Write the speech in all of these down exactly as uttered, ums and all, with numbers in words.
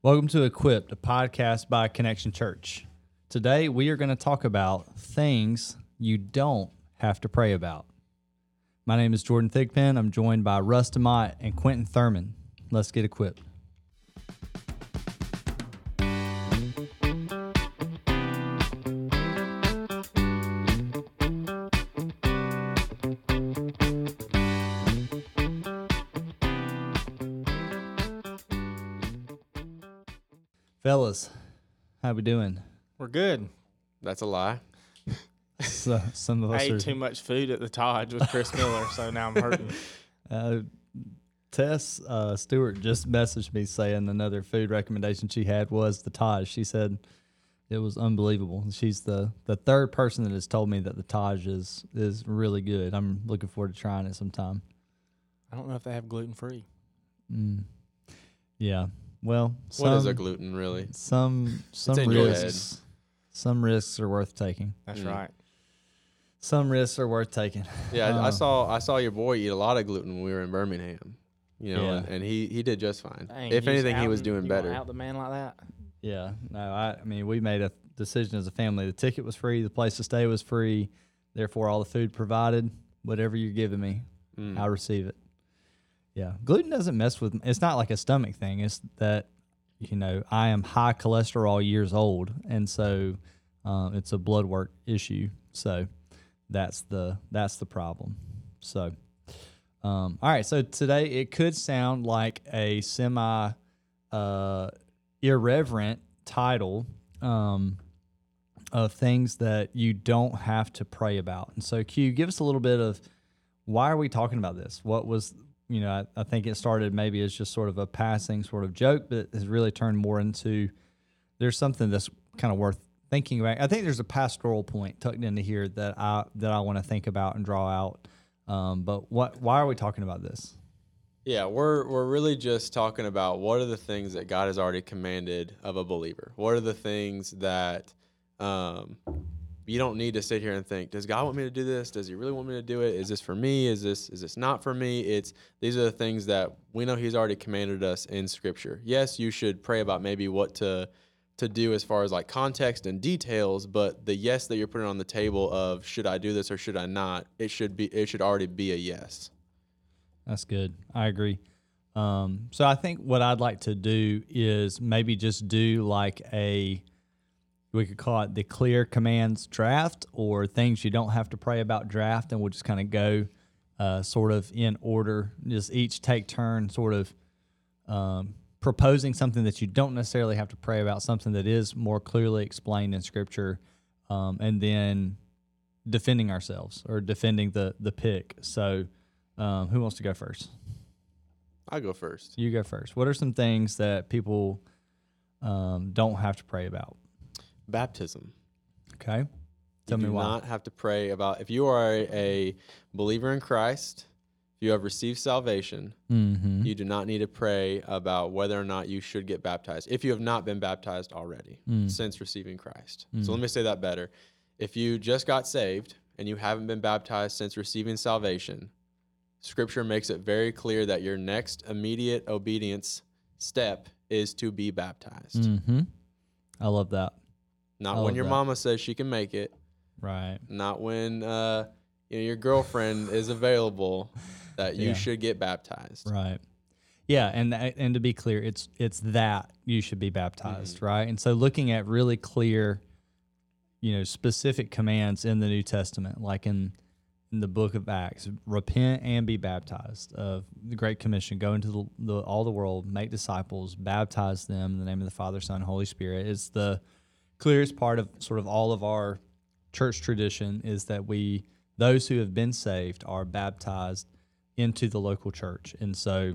Welcome to Equipped, a podcast by Connection Church. Today we are going to talk about things you don't have to pray about. My name is Jordan Thigpen. I'm joined by Russ DeMott and Quentin Thurman. Let's get equipped. Fellas, how we doing? We're good. That's a lie. So, some of us I ate are, too much food at the Taj with Chris Miller, so now I'm hurting. Uh, Tess uh, Stewart just messaged me saying another food recommendation she had was the Taj. She said it was unbelievable. She's the, the third person that has told me that the Taj is is really good. I'm looking forward to trying it sometime. I don't know if they have gluten free. Mm. Yeah. Well, some, What is a gluten, really? Some some in your risks. Some risks are worth taking. That's Mm. right. Some risks are worth taking. Yeah, I, I Um, saw I saw your boy eat a lot of gluten when we were in Birmingham. You know, Yeah. and, and he, he did just fine. Dang, if you anything, he outing- was doing you gonna better. Out the man like that. Yeah, no, I, I mean, we made a decision as a family. The ticket was free, the place to stay was free, therefore all the food provided. Whatever you're giving me, Mm. I'll receive it. Yeah, gluten doesn't mess with. It's not like a stomach thing. It's that, you know, I am high cholesterol years old, and so um, it's a blood work issue. So that's the that's the problem. So. Um, all right, so today it could sound like a semi uh, irreverent title um, of things that you don't have to pray about. And so, Q, give us a little bit of why are we talking about this? What was, you know, I, I think it started maybe as just sort of a passing sort of joke, but it has really turned more into there's something that's kind of worth thinking about. I think there's a pastoral point tucked into here that I that I want to think about and draw out. Um, but what? Why are we talking about this? Yeah, we're we're really just talking about what are the things that God has already commanded of a believer. What are the things that um, you don't need to sit here and think, does God want me to do this? Does he really want me to do it? Is this for me? Is this is this not for me? It's these are the things that we know he's already commanded us in Scripture. Yes, you should pray about maybe what to to do as far as like context and details, but the yes that you're putting on the table of should I do this or should I not, it should be it should already be a yes. That's good. I agree. Um, so I think what I'd like to do is maybe just do like a, we could call it the clear commands draft or things you don't have to pray about draft, and we'll just kind of go uh, sort of in order, just each take turn sort of um, proposing something that you don't necessarily have to pray about, something that is more clearly explained in Scripture, um, and then defending ourselves or defending the the pick. So um, who wants to go first? I'll go first. You go first. What are some things that people um, don't have to pray about? Baptism. Okay. Tell you me do why. not have to pray about if you are a, a believer in Christ, if you have received salvation, Mm-hmm. you do not need to pray about whether or not you should get baptized if you have not been baptized already Mm. since receiving Christ. Mm. So let me say that better. If you just got saved and you haven't been baptized since receiving salvation, Scripture makes it very clear that your next immediate obedience step is to be baptized. Mm-hmm. I love that. Not I when love your that. mama says she can make it. Right. Not when uh, you know, your girlfriend is available that you Yeah. should get baptized. Right. Yeah, and and to be clear, it's it's that you should be baptized, Mm-hmm. right? And so looking at really clear, you know, specific commands in the New Testament, like in in the book of Acts, repent and be baptized. Of the Great Commission, go into the, the all the world, make disciples, baptize them in the name of the Father, Son, Holy Spirit. It's the clearest part of sort of all of our church tradition is that we, those who have been saved, are baptized into the local church. And so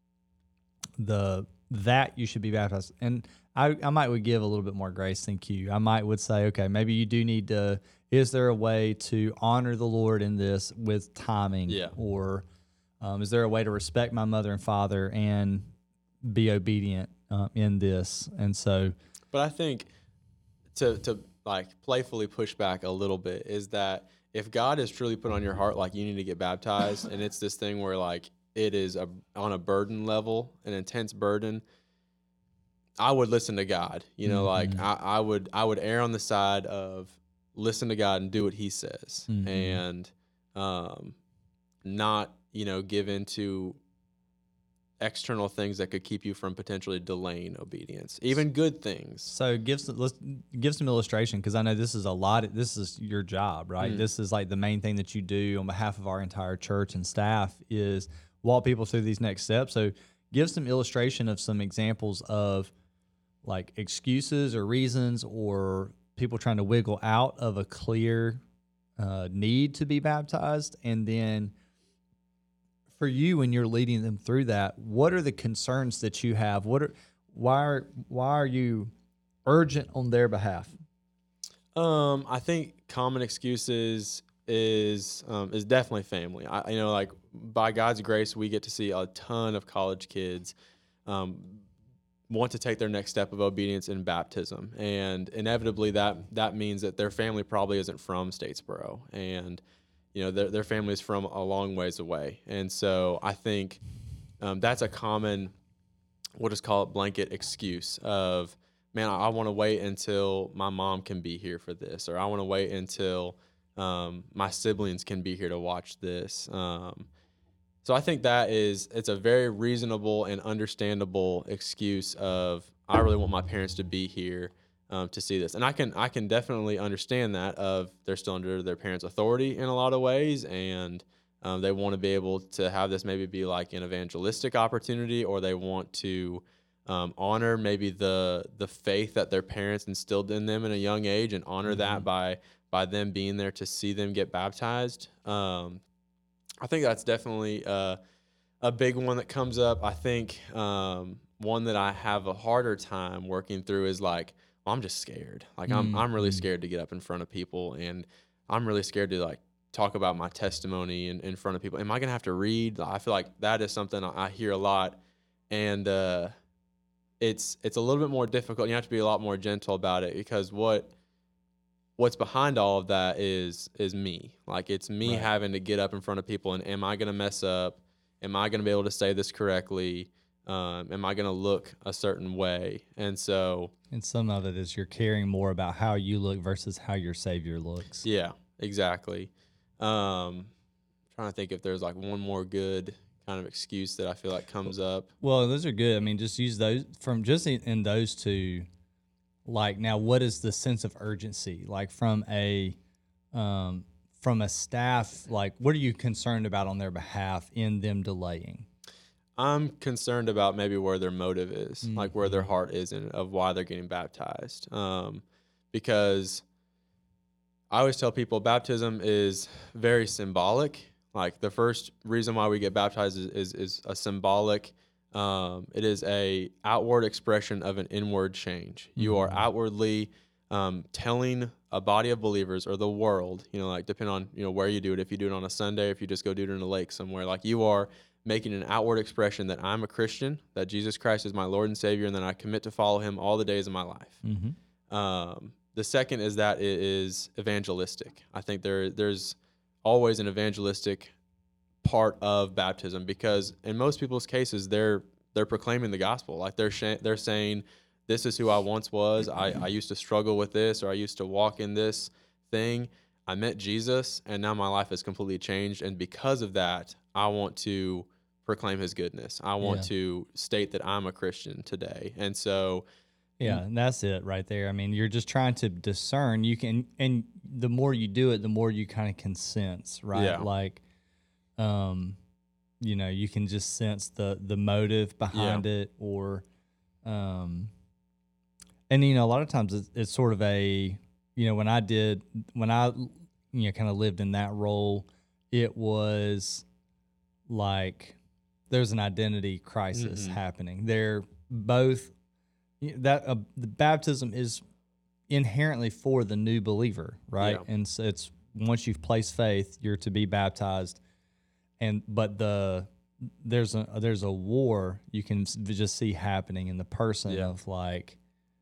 the that you should be baptized. And I, I might would give a little bit more grace than Q. I might would say, okay, maybe you do need to, is there a way to honor the Lord in this with timing? Yeah. Or um, is there a way to respect my mother and father and be obedient uh, in this? And so, But I think to to like playfully push back a little bit is that if God has truly put on your heart like you need to get baptized, and it's this thing where like it is a on a burden level, an intense burden, I would listen to God. You know, like Mhm. I, I would I would err on the side of listen to God and do what He says, Mhm. and um, not you know give into external things that could keep you from potentially delaying obedience, even good things. So give some, let's give some illustration, because I know this is a lot. This is your job, right? Mm. This is like the main thing that you do on behalf of our entire church and staff is walk people through these next steps. So give some illustration of some examples of like excuses or reasons or people trying to wiggle out of a clear uh, need to be baptized, and then for you when you're leading them through that, what are the concerns that you have? What are why are why are you urgent on their behalf? Um, I think common excuses is um, is definitely family. I you know like by God's grace, we get to see a ton of college kids um, want to take their next step of obedience in baptism, and inevitably that that means that their family probably isn't from Statesboro, and you know their their family is from a long ways away, and so I think um, that's a common, we'll just call it blanket excuse of, man, I, I want to wait until my mom can be here for this, or I want to wait until um, my siblings can be here to watch this. Um, so I think that is, it's a very reasonable and understandable excuse of, I really want my parents to be here um, to see this. And I can, I can definitely understand that of they're still under their parents' authority in a lot of ways. And um, they want to be able to have this maybe be like an evangelistic opportunity, or they want to um, honor maybe the, the faith that their parents instilled in them in a young age, and honor Mm-hmm. that by, by them being there to see them get baptized. Um, I think that's definitely uh, a big one that comes up. I think um, one that I have a harder time working through is like, well, I'm just scared. Like I'm I'm really Mhm. scared to get up in front of people, and I'm really scared to like talk about my testimony in, in front of people. Am I gonna have to read? I feel like that is something I hear a lot, and uh, it's it's a little bit more difficult. You have to be a lot more gentle about it, because what what's behind all of that is is me. Like it's me Right. having to get up in front of people, and am I going to mess up? Am I going to be able to say this correctly? Um, am I going to look a certain way? And so, And some of it is you're caring more about how you look versus how your Savior looks. yeah, exactly. Um, trying to think if there's like one more good kind of excuse that I feel like comes up. Well, those are good. I mean, just use those from just in, in those two. Like now, what is the sense of urgency? Like from a um, from a staff, like what are you concerned about on their behalf in them delaying? I'm concerned about maybe where their motive is, like where their Mhm. heart is in of why they're getting baptized. Um, because I always tell people baptism is very symbolic. Like the first reason why we get baptized is is, is a symbolic. Um, it is a outward expression of an inward change. You are Mhm. outwardly um, telling a body of believers or the world, you know, like depending on you know where you do it. If you do it on a Sunday, if you just go do it in a lake somewhere, like you are making an outward expression that I'm a Christian, that Jesus Christ is my Lord and Savior, and that I commit to follow Him all the days of my life. Mm-hmm. Um, the second is that it is evangelistic. I think there there's always an evangelistic part of baptism, because in most people's cases they're they're proclaiming the gospel. Like they're sh- they're saying, this is who I once was. I, I used to struggle with this, or I used to walk in this thing. I met Jesus, and now my life has completely changed. And because of that, I want to proclaim His goodness. I want Yeah. to state that I'm a Christian today. And so, Yeah, and that's it right there. I mean, you're just trying to discern. You can, and the more you do it, the more you kind of can sense, right? Yeah. Like, um, you know, you can just sense the the motive behind it, or, um, and you know, a lot of times it's, it's sort of a, you know, when I did, when I, you know, kind of lived in that role, it was like there's an identity crisis Mhm. happening. They're both that uh, the baptism is inherently for the new believer, right? Yeah. And so it's once you've placed faith, you're to be baptized. And but the there's a there's a war you can s- just see happening in the person Yeah. of like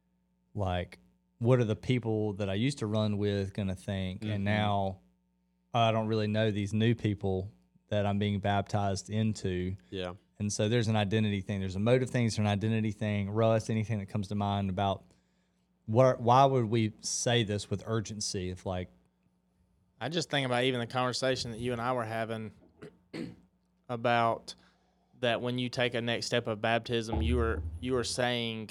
like what are the people that I used to run with going to think, Mhm. and now I don't really know these new people that I'm being baptized into. yeah. And so there's an identity thing. There's a motive thing. There's an identity thing. Russ, anything that comes to mind about what? Why would we say this with urgency? If like, I just think about even the conversation that you and I were having about that when you take a next step of baptism, you were you were saying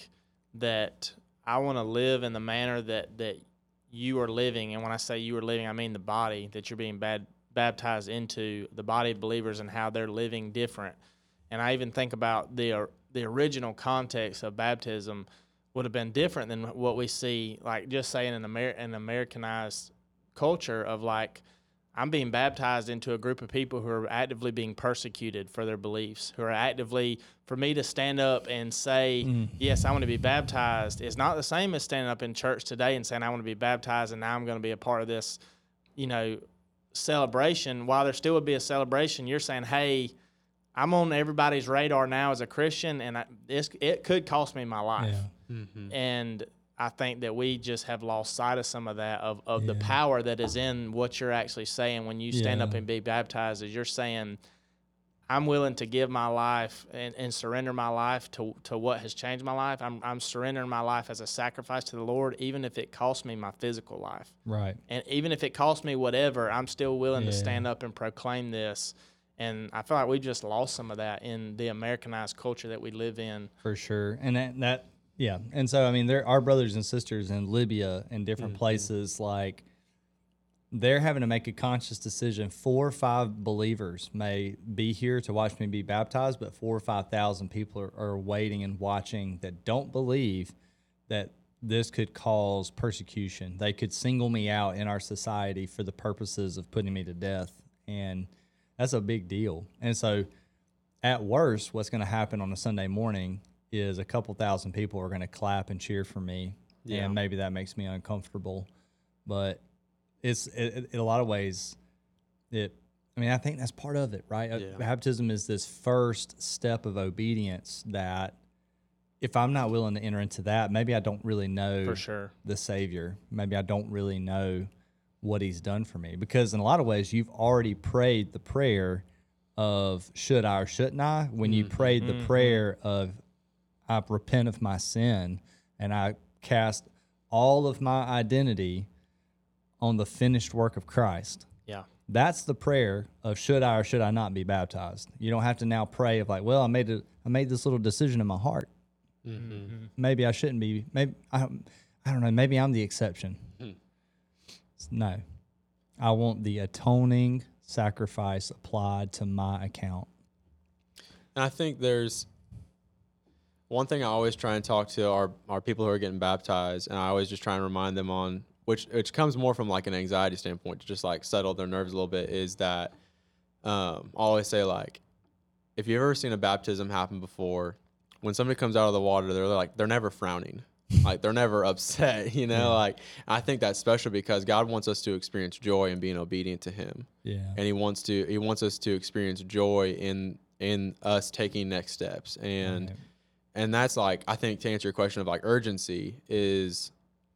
that I want to live in the manner that that you are living. And when I say you are living, I mean the body that you're being bad, baptized into, the body of believers, and how they're living different. And I even think about the the original context of baptism would have been different than what we see, like just saying in Amer- an Americanized culture of like, I'm being baptized into a group of people who are actively being persecuted for their beliefs, who are actively, for me to stand up and say, mm. yes, I want to be baptized, is not the same as standing up in church today and saying, I want to be baptized and now I'm going to be a part of this, you know, celebration. While there still would be a celebration, you're saying, hey, I'm on everybody's radar now as a Christian, and I, it's, it could cost me my life. Yeah. Mm-hmm. And I think that we just have lost sight of some of that, of, of yeah. the power that is in what you're actually saying when you stand yeah. up and be baptized. Is you're saying, I'm willing to give my life and, and surrender my life to, to what has changed my life. I'm I'm surrendering my life as a sacrifice to the Lord, even if it costs me my physical life. Right. And even if it costs me whatever, I'm still willing yeah. to stand up and proclaim this. And I feel like we just lost some of that in the Americanized culture that we live in. For sure. And that, that yeah. And so, I mean, there are brothers and sisters in Libya and different mm-hmm. places, like, they're having to make a conscious decision. Four or five believers may be here to watch me be baptized, but four or five thousand people are, are waiting and watching that don't believe that this could cause persecution. They could single me out in our society for the purposes of putting me to death. And that's a big deal. And so at worst, what's going to happen on a Sunday morning is a couple thousand people are going to clap and cheer for me. Yeah. And maybe that makes me uncomfortable. But it's it, in a lot of ways, it, I mean, I think that's part of it, right? Yeah. Baptism is this first step of obedience that if I'm not willing to enter into that, maybe I don't really know for sure the Savior. Maybe I don't really know what he's done for me, because in a lot of ways you've already prayed the prayer of should I or shouldn't I, when you mm-hmm. prayed the mm-hmm. prayer of I repent of my sin and I cast all of my identity on the finished work of Christ. Yeah. That's the prayer of should I or should I not be baptized. You don't have to now pray of like, well, I made a, I made this little decision in my heart. Mm-hmm. Maybe I shouldn't be, maybe I, I don't know, maybe I'm the exception. Mm. No, I want the atoning sacrifice applied to my account. And I think there's one thing I always try and talk to our, our people who are getting baptized, and I always just try and remind them on, which which comes more from like an anxiety standpoint, to just like settle their nerves a little bit, is that um, I always say, like, if you've ever seen a baptism happen before, when somebody comes out of the water, they're like, they're never frowning. Like, they're never upset, you know? Yeah. Like, I think that's special because God wants us to experience joy in being obedient to him. Yeah. And he wants to, he wants us to experience joy in, in us taking next steps. And, right. and that's like, I think to answer your question of like urgency is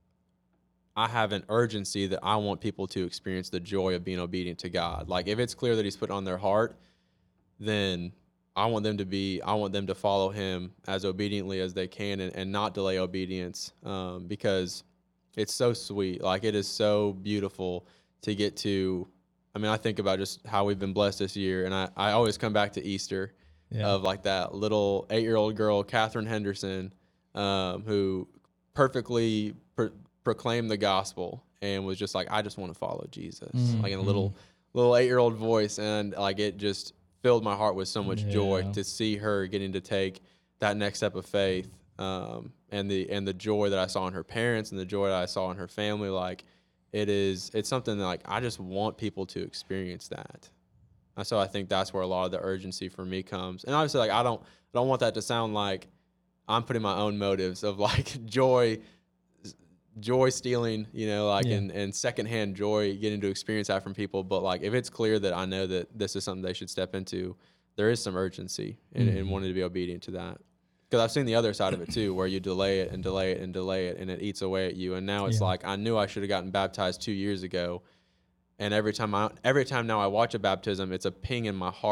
I have an urgency that I want people to experience the joy of being obedient to God. Like, if it's clear that he's put on their heart, then I want them to be, I want them to follow him as obediently as they can and, and not delay obedience um, because it's so sweet. Like, it is so beautiful to get to, I mean, I think about just how we've been blessed this year, and I, I always come back to Easter yeah. of like that little eight-year-old girl, Catherine Henderson, um, who perfectly pro- proclaimed the gospel and was just like, I just want to follow Jesus, mm-hmm. like in a little, little eight-year-old voice. And like, it just filled my heart with so much yeah. joy to see her getting to take that next step of faith, um, and the and the joy that I saw in her parents and the joy that I saw in her family. Like, it is, it's something that like I just want people to experience that. And so I think that's where a lot of the urgency for me comes. And obviously, like I don't I don't want that to sound like I'm putting my own motives of like joy. joy stealing, you know, like, yeah. and, and secondhand joy, getting to experience that from people. But like, if it's clear that I know that this is something they should step into, there is some urgency in, mm-hmm. in wanting to be obedient to that. Because I've seen the other side of it too, where you delay it and delay it and delay it, and it eats away at you. And now it's yeah. like, I knew I should have gotten baptized two years ago. And every time I, every time now I watch a baptism, it's a ping in my heart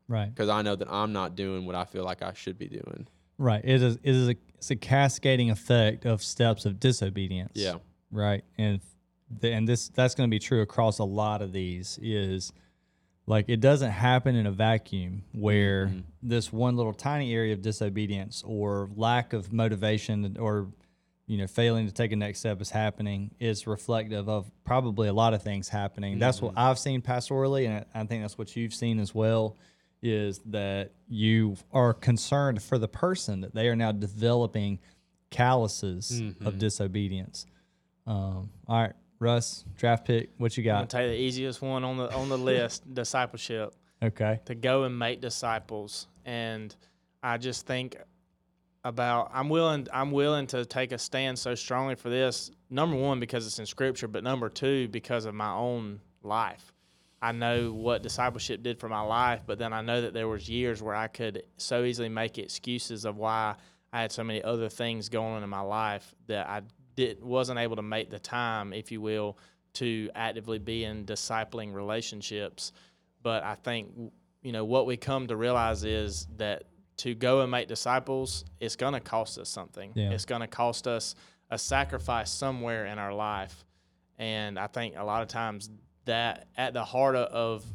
Right. because I know that I'm not doing what I feel like I should be doing. Right. It is. It is a. It's a cascading effect of steps of disobedience. Yeah. Right. And the, and this that's going to be true across a lot of these. Is like it doesn't happen in a vacuum where Mhm. this one little tiny area of disobedience or lack of motivation or you know failing to take a next step is happening is reflective of probably a lot of things happening. That's what I've seen pastorally, and I think that's what you've seen as well. Is that you are concerned for the person that they are now developing calluses of disobedience. Um, all right, Russ, draft pick. What you I'm gonna got? take the easiest one on the on the list: discipleship. Okay. To go and make disciples, and I just think about I'm willing I'm willing to take a stand so strongly for this. Number one, because it's in Scripture, but number two, because of my own life. I know what discipleship did for my life, but then I know that there was years where I could so easily make excuses of why I had so many other things going on in my life that I did wasn't able to make the time, if you will, to actively be in discipling relationships. But I think, you know, what we come to realize is that to go and make disciples, it's going to cost us something. Yeah. It's going to cost us a sacrifice somewhere in our life. And I think a lot of times that at the heart of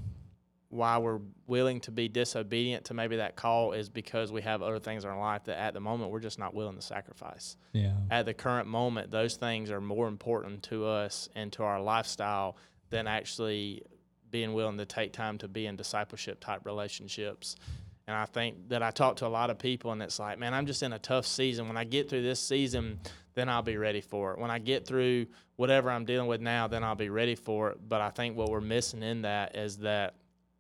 why we're willing to be disobedient to maybe that call is because we have other things in our life that at the moment we're just not willing to sacrifice. Yeah. At the current moment, those things are more important to us and to our lifestyle than actually being willing to take time to be in discipleship type relationships. And I think that I talk to a lot of people and it's like, man, I'm just in a tough season. When I get through this season, then I'll be ready for it. When I get through whatever I'm dealing with now, then I'll be ready for it. But I think what we're missing in that is that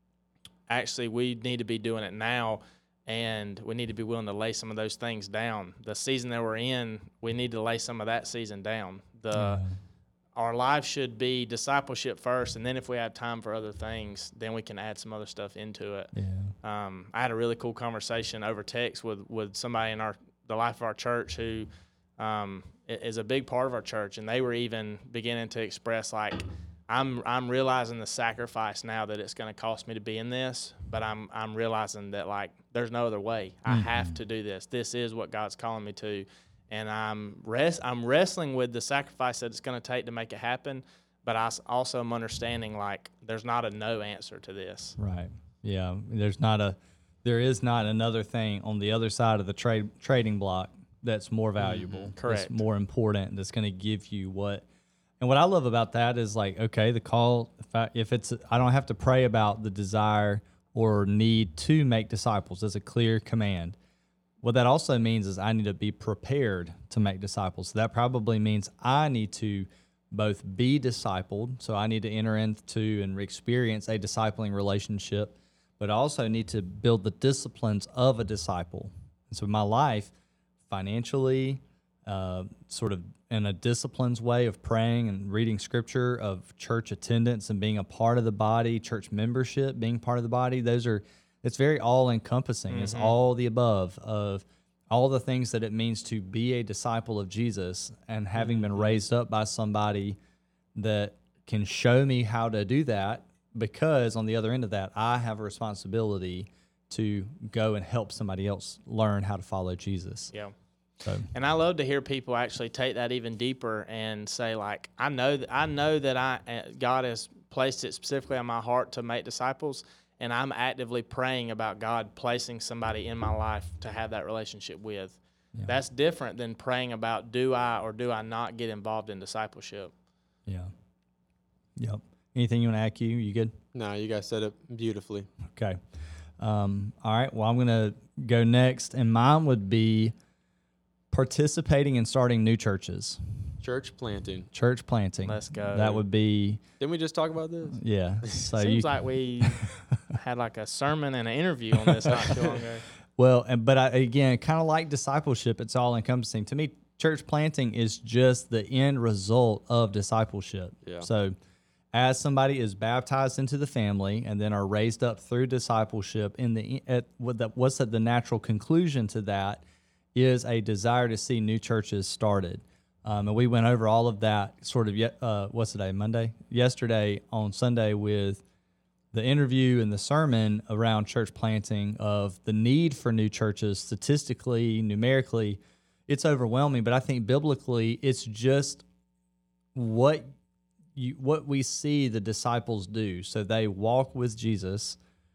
actually we need to be doing it now, and we need to be willing to lay some of those things down. The season that we're in, we need to lay some of that season down. The Yeah. Our life should be discipleship first, and then if we have time for other things, then we can add some other stuff into it. Yeah. Um, I had a really cool conversation over text with, with somebody in our the life of our church who um, is a big part of our church, and they were even beginning to express like, I'm I'm realizing the sacrifice now that it's going to cost me to be in this, but I'm I'm realizing that like there's no other way. I Mm-hmm. have to do this. This is what God's calling me to, and I'm rest I'm wrestling with the sacrifice that it's going to take to make it happen. But I s- also am understanding like there's not a no answer to this. Right. Yeah. There's not a, there is not another thing on the other side of the trade trading block that's more valuable, Correct. that's more important, that's going to give you what. And what I love about that is like, okay, the call. If, I, if it's, I don't have to pray about the desire or need to make disciples. There's a clear command. What that also means is I need to be prepared to make disciples. So that probably means I need to both be discipled, so I need to enter into and experience a discipling relationship, but I also need to build the disciplines of a disciple. And so my life, financially, uh, sort of in a disciplines way of praying and reading scripture, of church attendance and being a part of the body, church membership, being part of the body, those are, it's very all encompassing. Mm-hmm. It's all the above of all the things that it means to be a disciple of Jesus, and having mm-hmm. been raised up by somebody that can show me how to do that, because on the other end of that, I have a responsibility to go and help somebody else learn how to follow Jesus. Yeah. So. And I love to hear people actually take that even deeper and say, like, I know that I know that I God has placed it specifically on my heart to make disciples, and I'm actively praying about God placing somebody in my life to have that relationship with. Yeah. That's different than praying about do I or do I not get involved in discipleship. Yeah. Yep. Anything you want to add, Q? You good? No, you guys said it beautifully. Okay. Um, all right. Well, I'm going to go next, and mine would be participating in starting new churches. Church planting. Church planting. Let's go. That would be. Didn't we just talk about this? Yeah. So Seems you, like we had like a sermon and an interview on this not too long ago. Well, and but I, again, kind of like discipleship, it's all encompassing. To me, church planting is just the end result of discipleship. Yeah. So as somebody is baptized into the family and then are raised up through discipleship, in the at what that what's at the natural conclusion to that is a desire to see new churches started. Um, and we went over all of that sort of, ye- uh, what's today, Monday? Yesterday on Sunday with the interview and the sermon around church planting of the need for new churches statistically, numerically, it's overwhelming. But I think biblically, it's just what you what we see the disciples do. So they walk with Jesus,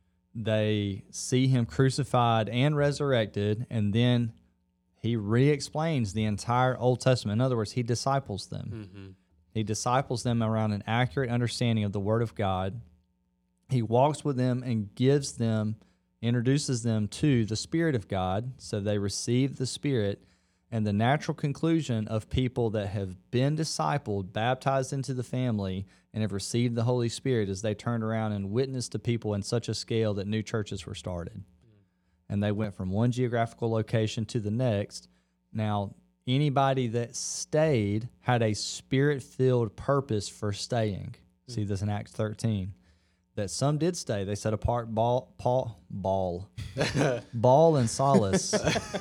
they see him crucified and resurrected, and then he re-explains the entire Old Testament. In other words, he disciples them. Mm-hmm. He disciples them around an accurate understanding of the Word of God. He walks with them and gives them, introduces them to the Spirit of God, so they receive the Spirit. And the natural conclusion of people that have been discipled, baptized into the family, and have received the Holy Spirit is they turned around and witnessed to people in such a scale that new churches were started. Mm. And they went from one geographical location to the next. Now, anybody that stayed had a Spirit-filled purpose for staying. Mm. See this in Acts thirteen. That some did stay. They set apart Paul, Paul, Ball, Ball and Silas.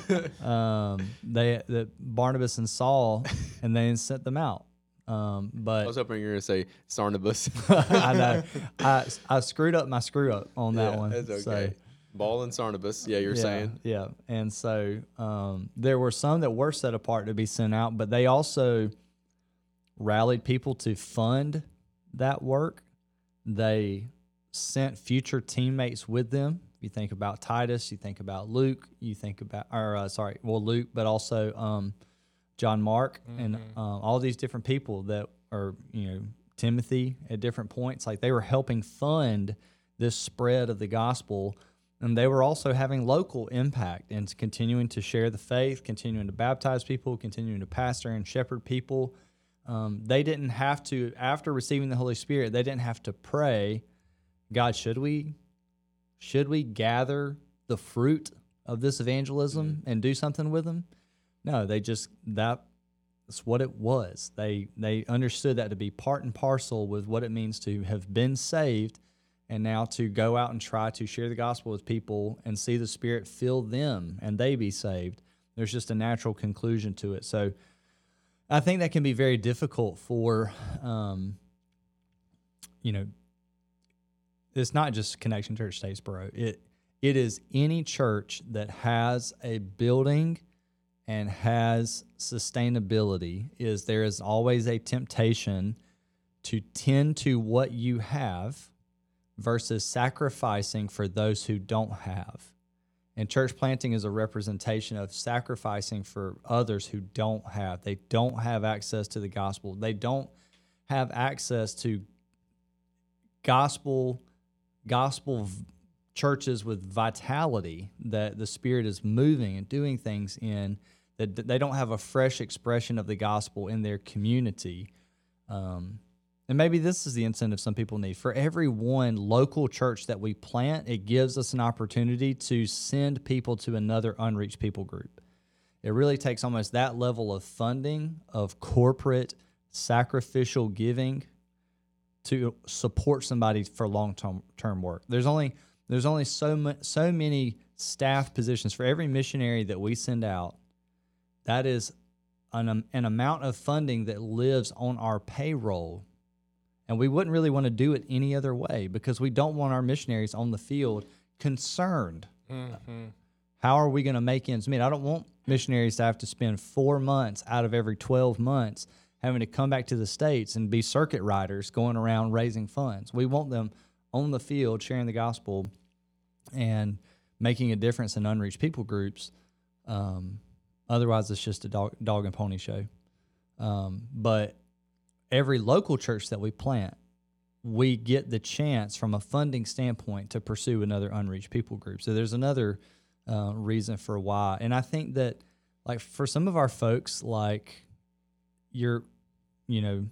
um, they, the Barnabas and Saul, and they sent them out. Um, but I was hoping you were going to say Sarnabas. I know I, I screwed up my screw up on that yeah, one. That's okay. So, Ball and Sarnabas. Yeah, you're yeah, saying. Yeah, and so um, there were some that were set apart to be sent out, but they also rallied people to fund that work. They sent future teammates with them. You think about Titus, you think about Luke, you think about, or uh, sorry, well Luke, but also um, John Mark, mm-hmm. and uh, all these different people that are, you know, Timothy at different points. Like they were helping fund this spread of the gospel, and they were also having local impact and continuing to share the faith, continuing to baptize people, continuing to pastor and shepherd people. Um, they didn't have to, after receiving the Holy Spirit, they didn't have to pray, God, should we should we gather the fruit of this evangelism mm-hmm. and do something with them? No, they just, that's what it was. They they understood that to be part and parcel with what it means to have been saved, and now to go out and try to share the gospel with people and see the Spirit fill them and they be saved. There's just a natural conclusion to it. So I think that can be very difficult for, um, you know, it's not just Connection Church Statesboro. It it is any church that has a building and has sustainability. Is there is always a temptation to tend to what you have versus sacrificing for those who don't have. And church planting is a representation of sacrificing for others who don't have. They don't have access to the gospel. They don't have access to gospel gospel churches with vitality that the Spirit is moving and doing things in, that they don't have a fresh expression of the gospel in their community. Um, and maybe this is the incentive some people need. For every one local church that we plant, it gives us an opportunity to send people to another unreached people group. It really takes almost that level of funding, of corporate sacrificial giving, to support somebody for long-term term work. There's only there's only so much, so many staff positions for every missionary that we send out. That is an an amount of funding that lives on our payroll, and we wouldn't really want to do it any other way because we don't want our missionaries on the field concerned. Mm-hmm. How are we going to make ends meet? I don't want missionaries to have to spend four months out of every twelve months having to come back to the States and be circuit riders going around raising funds. We want them on the field sharing the gospel and making a difference in unreached people groups. Um, otherwise, it's just a dog, dog and pony show. Um, but every local church that we plant, we get the chance from a funding standpoint to pursue another unreached people group. So there's another uh, reason for why. And I think that, like, for some of our folks, like, you're, you know,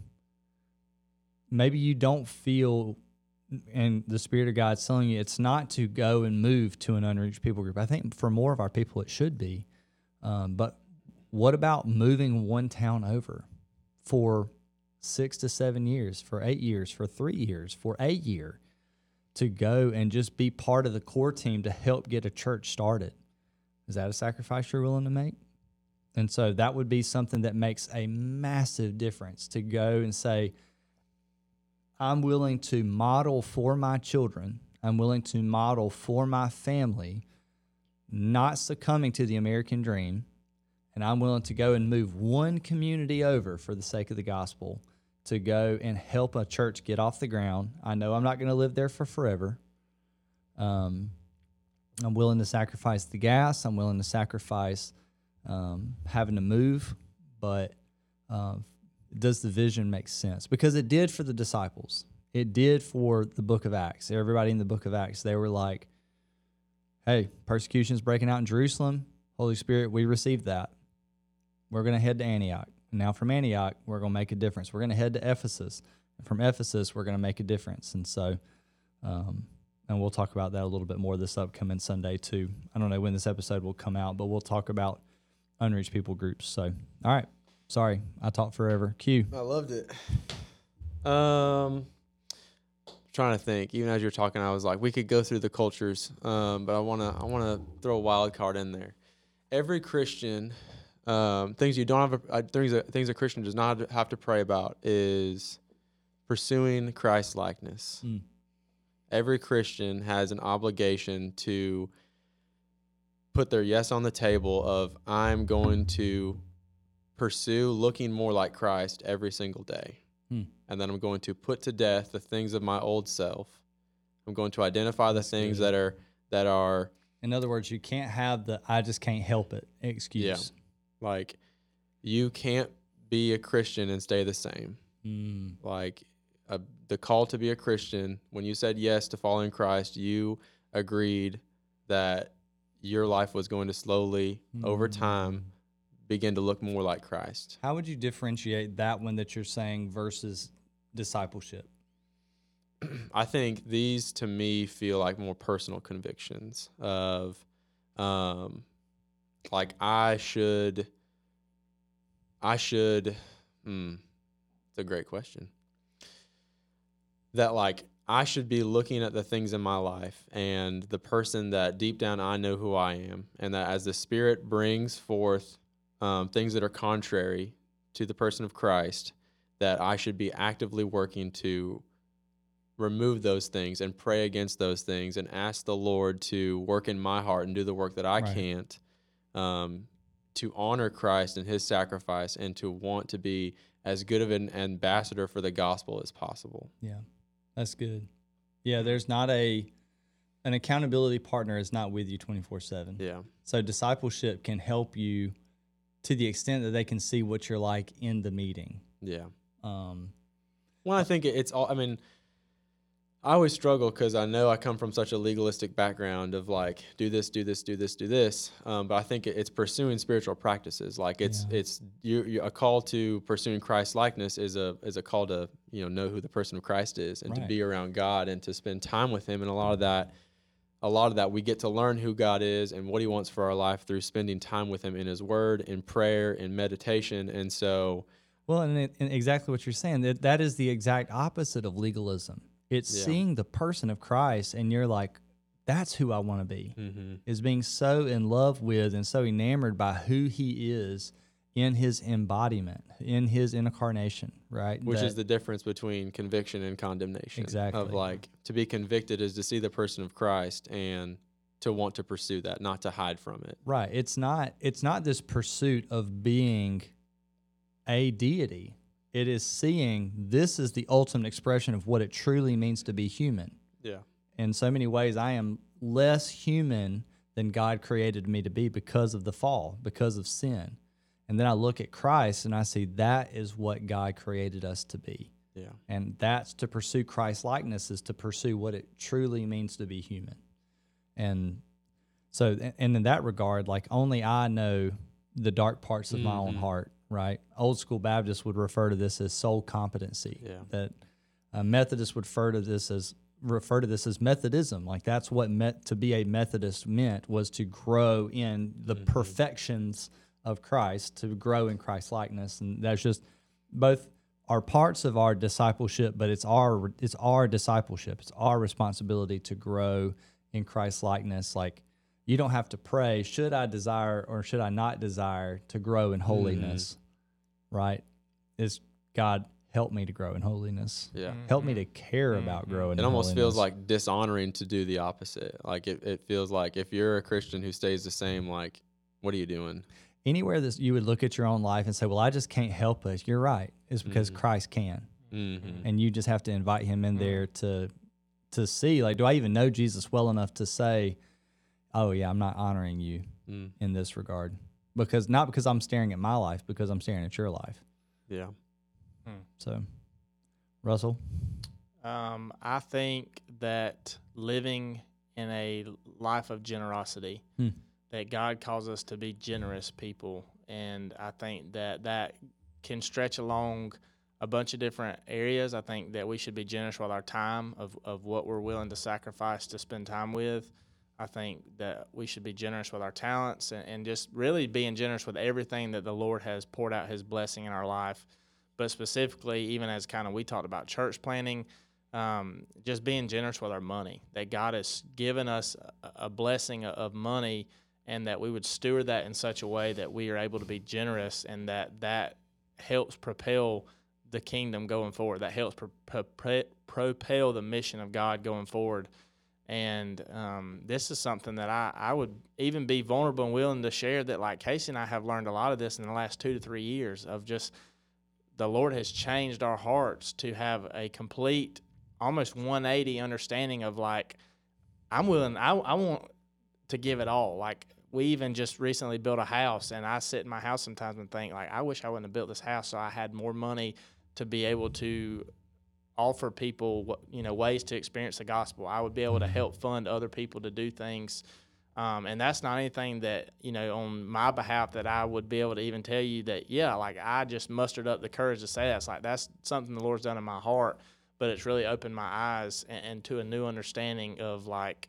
maybe you don't feel, and the Spirit of God's telling you it's not to go and move to an unreached people group. I think for more of our people it should be. Um, but what about moving one town over for six to seven years, for eight years, for three years, for a year, to go and just be part of the core team to help get a church started? Is that a sacrifice you're willing to make? And so that would be something that makes a massive difference, to go and say, I'm willing to model for my children, I'm willing to model for my family, not succumbing to the American dream, and I'm willing to go and move one community over for the sake of the gospel to go and help a church get off the ground. I know I'm not going to live there for forever. Um, I'm willing to sacrifice the gas. I'm willing to sacrifice um, having to move, but uh, does the vision make sense? Because it did for the disciples. It did for the book of Acts. Everybody in the book of Acts, they were like, hey, persecution's breaking out in Jerusalem. Holy Spirit, we received that. We're going to head to Antioch. Now from Antioch, we're going to make a difference. We're going to head to Ephesus. And from Ephesus, we're going to make a difference. And so, um, and we'll talk about that a little bit more this upcoming Sunday too. I don't know when this episode will come out, but we'll talk about unreached people groups. So, all right. Sorry, I talked forever. Q. I loved it. Um, trying to think. Even as you're talking, I was like, we could go through the cultures, um, but I wanna, I wanna throw a wild card in there. Every Christian, um, things you don't have, a, uh, things that things a Christian does not have to pray about is pursuing Christ likeness. Mm. Every Christian has an obligation to put their yes on the table of I'm going to pursue looking more like Christ every single day. Hmm. And then I'm going to put to death the things of my old self. I'm going to identify the That's things good. that are that are in other words, you can't have the I just can't help it excuse. Yeah. Like you can't be a Christian and stay the same. Hmm. Like a, the call to be a Christian, when you said yes to following Christ, you agreed that your life was going to slowly hmm. over time begin to look more like Christ. How would you differentiate that one that you're saying versus discipleship? I think these to me feel like more personal convictions of um, like I should, I should, hmm, it's a great question. That like I should be looking at the things in my life and the person that deep down I know who I am, and that as the Spirit brings forth Um, things that are contrary to the person of Christ, that I should be actively working to remove those things and pray against those things and ask the Lord to work in my heart and do the work that I right. can't, um, to honor Christ and his sacrifice and to want to be as good of an ambassador for the gospel as possible. Yeah, that's good. Yeah, there's not a, an accountability partner is not with you twenty-four seven. Yeah. So discipleship can help you to the extent that they can see what you're like in the meeting. Yeah. Um, well, I think it's all, I mean, I always struggle because I know I come from such a legalistic background of like, do this, do this, do this, do this. Um, but I think it's pursuing spiritual practices. Like it's, yeah. it's you, you, a call to pursuing Christ likeness is a, is a call to, you know, know who the person of Christ is and right. to be around God and to spend time with him. And a lot of that, A lot of that we get to learn who God is and what he wants for our life through spending time with him in his word, in prayer, in meditation. And so... Well, and, it, and exactly what you're saying, that, that is the exact opposite of legalism. It's yeah. seeing the person of Christ and you're like, that's who I want to be, mm-hmm. is being so in love with and so enamored by who he is in his embodiment, in his incarnation, right? Which that, is the difference between conviction and condemnation. Exactly. Of like, to be convicted is to see the person of Christ and to want to pursue that, not to hide from it. Right. It's not, it's not this pursuit of being a deity. It is seeing this is the ultimate expression of what it truly means to be human. Yeah. In so many ways, I am less human than God created me to be because of the fall, because of sin. And then I look at Christ and I see that is what God created us to be. Yeah. And that's to pursue Christ likeness is to pursue what it truly means to be human. And so, and in that regard, like only I know the dark parts of mm-hmm. my own heart, right? Old school Baptists would refer to this as soul competency. Yeah. That uh, Methodists would refer to this as refer to this as Methodism. Like that's what met, to be a Methodist meant was to grow in the mm-hmm. perfections of Christ, to grow in Christ likeness, and that's just both are parts of our discipleship, but it's our it's our discipleship. It's our responsibility to grow in Christ likeness. Like you don't have to pray, should I desire or should I not desire to grow in holiness, mm-hmm. right? Is God help me to grow in holiness. Yeah. Help me to care about Mhm. growing It in almost feels holiness. like dishonoring to do the opposite. Like it, it feels like if you're a Christian who stays the same, like, what are you doing? Anywhere that you would look at your own life and say, well, I just can't help it. You're right. It's because Mhm. Christ can. Mm-hmm. And you just have to invite him in there to to see, like, do I even know Jesus well enough to say, oh, yeah, I'm not honoring you Mm. in this regard? Because not because I'm staring at my life, because I'm staring at your life. Yeah. So, Russell? Um, I think that living in a life of generosity, Hmm. that God calls us to be generous people, and I think that that can stretch along a bunch of different areas. I think that we should be generous with our time of, of what we're willing to sacrifice to spend time with. I think that we should be generous with our talents and, and just really being generous with everything that the Lord has poured out his blessing in our life. But specifically, even as kind of we talked about church planning, um, just being generous with our money, that God has given us a, a blessing of money, and that we would steward that in such a way that we are able to be generous, and that that helps propel the kingdom going forward. That helps pro- pro- propel the mission of God going forward. And um, this is something that I, I would even be vulnerable and willing to share, that like Casey and I have learned a lot of this in the last two to three years of just the Lord has changed our hearts to have a complete, almost one eighty understanding of like, I'm willing, I, I want to give it all. Like we even just recently built a house, and I sit in my house sometimes and think like, I wish I wouldn't have built this house so I had more money to be able to offer people, you know, ways to experience the gospel. I would be able to help fund other people to do things. Um, and that's not anything that, you know, on my behalf that I would be able to even tell you that, yeah, like I just mustered up the courage to say that. It's like that's something the Lord's done in my heart, but it's really opened my eyes and, and to a new understanding of like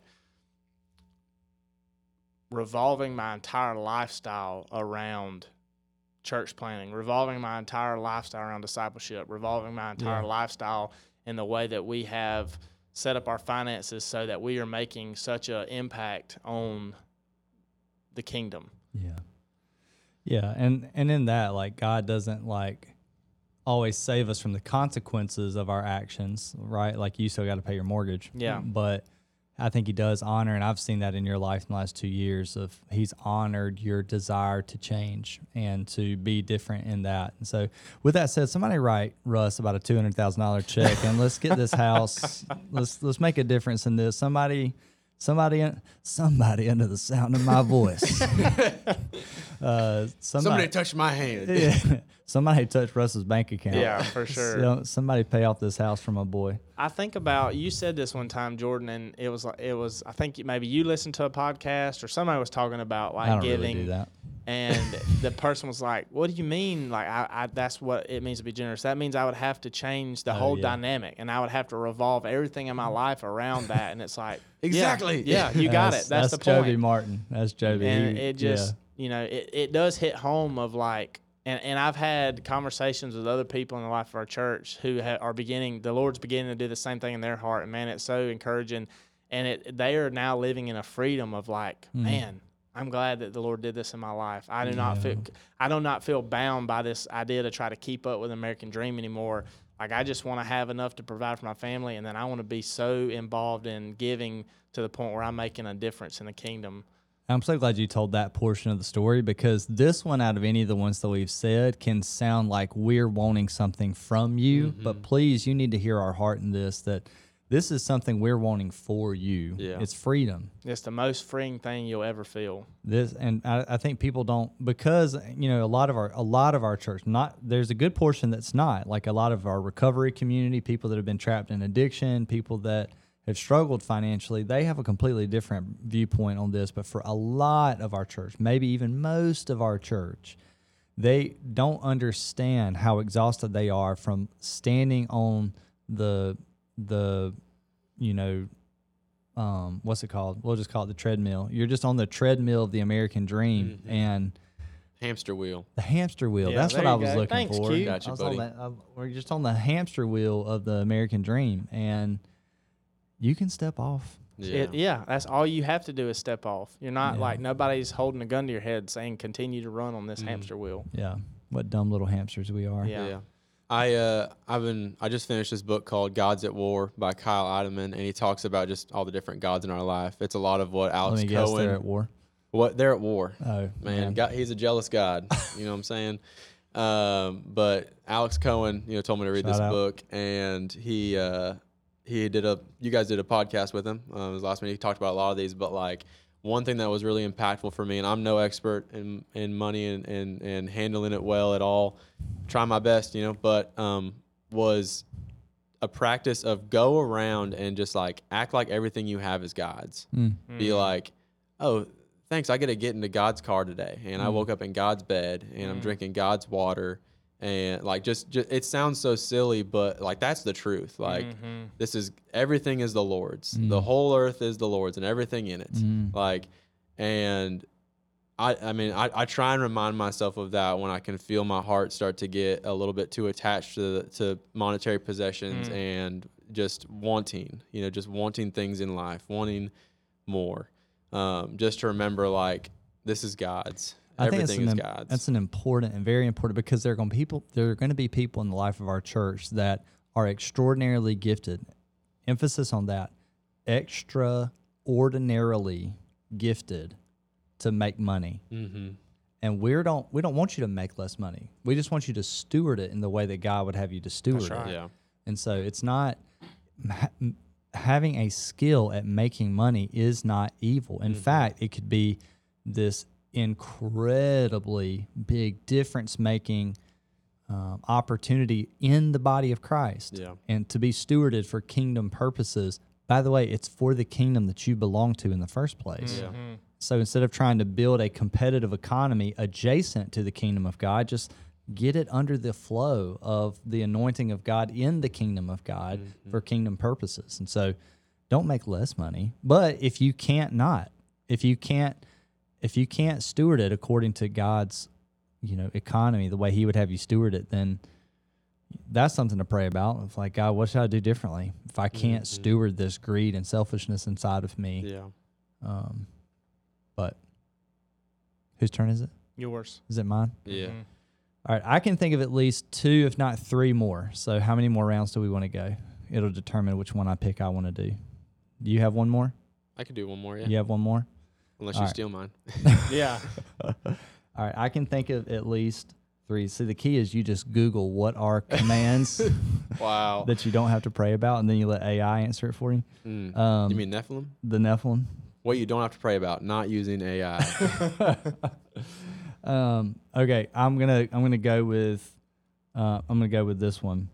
revolving my entire lifestyle around church planning, revolving my entire lifestyle around discipleship, revolving my entire Yeah. lifestyle in the way that we have set up our finances so that we are making such an impact on the kingdom. Yeah. Yeah, and and in that, like, God doesn't like always save us from the consequences of our actions, right? Like you still got to pay your mortgage. Yeah. But I think he does honor, and I've seen that in your life in the last two years of he's honored your desire to change and to be different in that. And so with that said, somebody write Russ about a two hundred thousand dollars check and let's get this house, let's let's make a difference in this. Somebody, somebody, somebody under the sound of my voice. uh, somebody, Somebody touched my hand. yeah, somebody touch Russ's bank account. Yeah, for sure. So, somebody pay off this house for my boy. I think about, you said this one time, Jordan, and it was like, it was, I think maybe you listened to a podcast or somebody was talking about like I don't giving. really do that. And the person was like, what do you mean? Like, I, I, that's what it means to be generous. That means I would have to change the Oh, whole yeah. dynamic, and I would have to revolve everything in my life around that. And it's like, yeah, Exactly. Yeah, you got it. That's, the point. Joby Martin. That's Joby. And He- it just, yeah. you know, it, it does hit home of like, and, and I've had conversations with other people in the life of our church who ha- are beginning, the Lord's beginning to do the same thing in their heart. And man, it's so encouraging. And it, they are now living in a freedom of like, Mm. man, I'm glad that the Lord did this in my life. I do not Yeah. feel, I do not feel bound by this idea to try to keep up with the American dream anymore. Like I just want to have enough to provide for my family, and then I want to be so involved in giving to the point where I'm making a difference in the kingdom. I'm so glad you told that portion of the story, because this one, out of any of the ones that we've said, can sound like we're wanting something from you. Mm-hmm. But please, you need to hear our heart in this, that this is something we're wanting for you. Yeah. It's freedom. It's the most freeing thing you'll ever feel. This, and I, I think people don't, because you know a lot of our a lot of our church, not there's a good portion that's not, like a lot of our recovery community, people that have been trapped in addiction, people that have struggled financially, they have a completely different viewpoint on this. But for a lot of our church, maybe even most of our church, they don't understand how exhausted they are from standing on the the you know um what's it called? We'll just call it the treadmill. You're just on the treadmill of the American dream. Mhm. And Hamster wheel. the hamster wheel. Yeah, That's there what I you was go. looking Thanks, for. Q. Gotcha, I was buddy. on that, uh, we're just on the hamster wheel of the American dream, and you can step off. Yeah. It, yeah, that's all you have to do is step off. You're not Yeah. like nobody's holding a gun to your head saying continue to run on this Mhm. hamster wheel. Yeah. What dumb little hamsters we are. Yeah. Yeah. I uh I've been I just finished this book called Gods at War by Kyle Idleman, and he talks about just all the different gods in our life. It's a lot of what Alex Let me guess, Cohen. they're at war. What they're at war. Oh Man, man, God, he's a jealous God. You know what I'm saying? Um, but Alex Cohen, you know, told me to read Shout this out. book, and he uh, he did a. You guys did a podcast with him. Uh, it was last minute. He talked about a lot of these, but like one thing that was really impactful for me, and I'm no expert in in money and and, and handling it well at all. Try my best, you know, but um, was a practice of go around and just like act like everything you have is God's. Mm. Be like, oh, thanks, I get to get into God's car today, and I Mm. woke up in God's bed, and I'm Mm. drinking God's water, and like just, just it sounds so silly, but like that's the truth. Like Mhm. this is everything is the Lord's. Mm. The whole earth is the Lord's, and everything in it. Mm. Like, and I, I mean, I, I try and remind myself of that when I can feel my heart start to get a little bit too attached to the, to monetary possessions Mm. and just wanting, you know, just wanting things in life, wanting more. Um, just to remember, like, this is God's. I think Everything it's is an, im- God's. That's an important and very important because there are going to people. There are going to be people in the life of our church that are extraordinarily gifted. Emphasis on that. Extraordinarily gifted to make money, mm-hmm. and we don't we don't want you to make less money. We just want you to steward it in the way that God would have you to steward That's it. right. Yeah. And so it's not ha- m- having a skill at making money is not evil. In Mhm. fact, it could be this incredibly big difference making um, opportunity in the body of Christ Yeah. and to be stewarded for kingdom purposes. By the way, it's for the kingdom that you belong to in the first place. Yeah. Mhm. So instead of trying to build a competitive economy adjacent to the kingdom of God, just get it under the flow of the anointing of God in the kingdom of God Mhm. for kingdom purposes. And so don't make less money. But if you can't not, if you can't if you can't steward it according to God's, you know, economy, the way he would have you steward it, then that's something to pray about. It's like, God, what should I do differently if I can't Mhm. steward this greed and selfishness inside of me? Yeah. Um, but whose turn is it? Yours. Is it mine? Yeah. Mhm. All right. I can think of at least two, if not three more. So how many more rounds do we want to go? It'll determine which one I pick I want to do. Do you have one more? I could do one more. Yeah. You have one more? Unless All you right. steal mine. Yeah. All right. I can think of at least three. See, the key is you just Google what are commands Wow. that you don't have to pray about, and then you let A I answer it for you. Mm. Um, you mean Nephilim? the Nephilim? What you don't have to pray about, not using A I. Um, okay, I'm gonna I'm gonna go with uh, I'm gonna go with this one.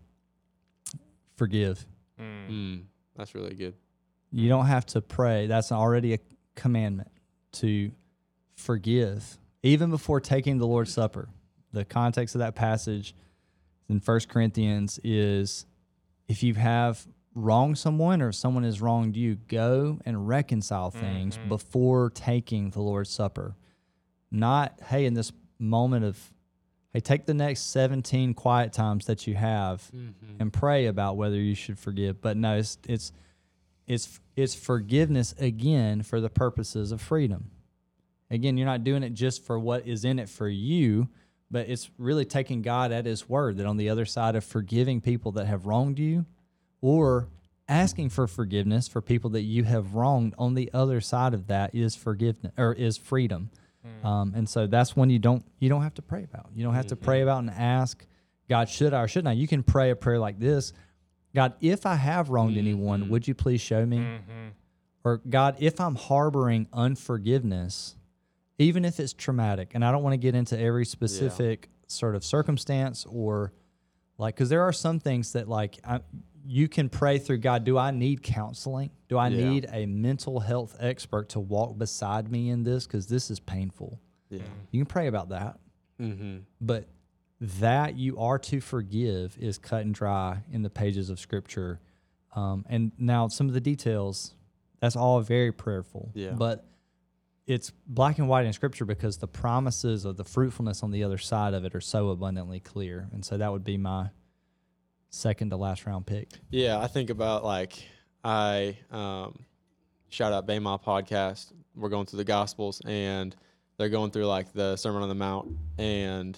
Forgive. Mm. mm. That's really good. You don't have to pray. That's already a commandment to forgive, even before taking the Lord's Supper. The context of that passage in First Corinthians is if you have wronged someone or someone has wronged you, go and reconcile things Mhm. before taking the Lord's Supper. Not, hey, in this moment of, hey, take the next seventeen quiet times that you have Mm-hmm. and pray about whether you should forgive. But no, it's it's it's it's forgiveness again for the purposes of freedom. Again, you're not doing it just for what is in it for you, but it's really taking God at his word that on the other side of forgiving people that have wronged you or asking for forgiveness for people that you have wronged, on the other side of that is forgiveness or is freedom. Mm. Um, and so that's one you don't you don't have to pray about. You don't have to pray about and ask God, should I or shouldn't I? You can pray a prayer like this: God, if I have wronged anyone, Mhm. would you please show me? Mhm. Or God, if I'm harboring unforgiveness, even if it's traumatic, and I don't want to get into every specific sort of circumstance or like, because there are some things that like I, you can pray through. God, do I need counseling? Do I Yeah. need a mental health expert to walk beside me in this? Because this is painful. Yeah. You can pray about that, Mm-hmm. but that you are to forgive is cut and dry in the pages of Scripture. Um, and now some of the details, that's all very prayerful. Yeah. But it's black and white in Scripture because the promises of the fruitfulness on the other side of it are so abundantly clear. And so that would be my second to last round pick. Yeah, I think about like I um, shout out Bayma podcast. We're going through the Gospels and they're going through like the Sermon on the Mount, and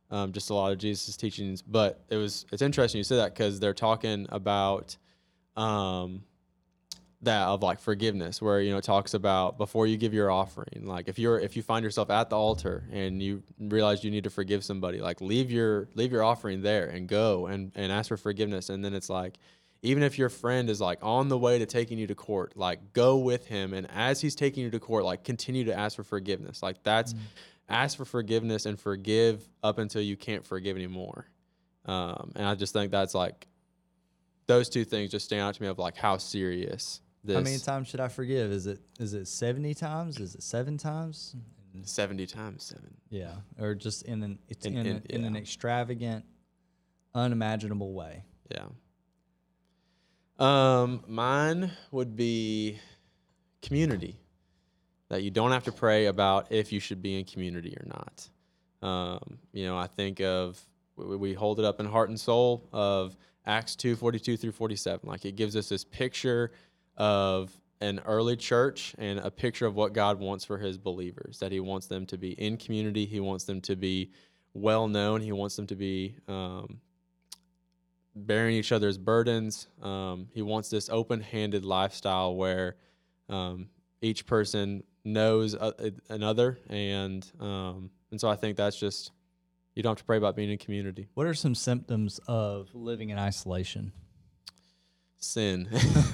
um, just a lot of Jesus' teachings. But it was it's interesting you said that because they're talking about um, that of like forgiveness, where you know it talks about before you give your offering, like if you're if you find yourself at the altar and you realize you need to forgive somebody, like leave your leave your offering there and go and and ask for forgiveness. And then it's like, even if your friend is like on the way to taking you to court, like go with him, and as he's taking you to court, like continue to ask for forgiveness. Like that's mm. ask for forgiveness and forgive up until you can't forgive anymore. Um, and I just think that's like those two things just stand out to me of like how serious. This. How many times should I forgive? Is it is it seventy times? Is it seven times? Seventy times seven. Yeah, or just in an it's in, in, in, in, in yeah. an extravagant, unimaginable way. Yeah. Um, mine would be community. That you don't have to pray about if you should be in community or not. Um, you know, I think of we, we hold it up in heart and soul of Acts two forty-two through forty-seven. Like it gives us this picture of an early church and a picture of what God wants for his believers, that he wants them to be in community. He wants them to be well known. He wants them to be um, bearing each other's burdens. Um, he wants this open-handed lifestyle where um, each person knows a, another. And, um, and so I think that's just, you don't have to pray about being in community. What are some symptoms of living in isolation? Sin.